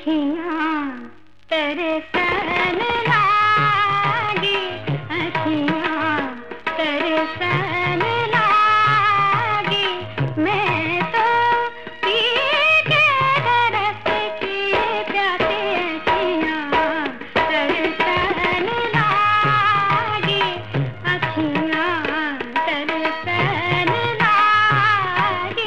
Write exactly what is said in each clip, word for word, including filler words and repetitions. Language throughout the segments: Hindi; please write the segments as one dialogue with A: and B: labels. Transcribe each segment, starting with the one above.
A: अखियाँ तरसन लागी, अखियाँ तरसन लागी। मैं तो पी के बरस की प्यासी, अखियाँ तरसन लागी, अखियाँ तरसन लागी।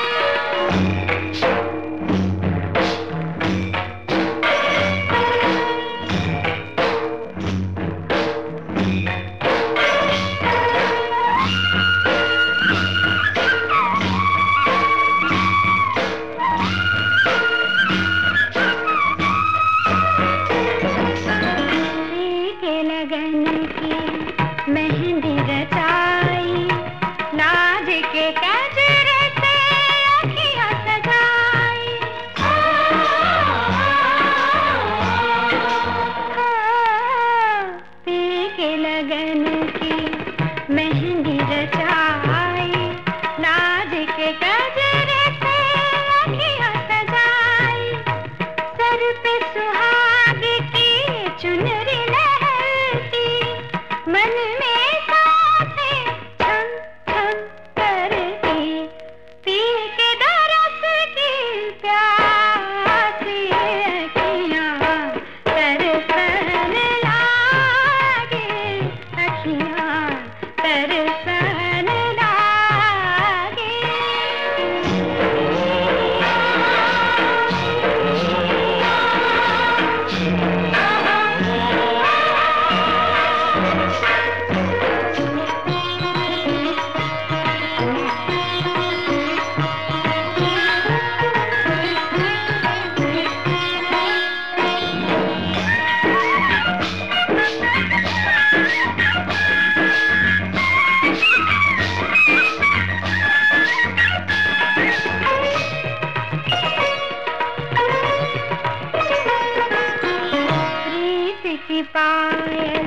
A: लगन की मेहंदी रचाई, नाज के गजरे से अखियाँ सजाई। पी के लगन की मेहंदी रचाई, नाज के गजरे से अखियाँ सजाई। सर पे सुहाग की चुनरी मन में सांसें छम छम करती, पी के दरस की प्यासी, अखियाँ तरसन लागी, अखियाँ तरसन लागी। पायल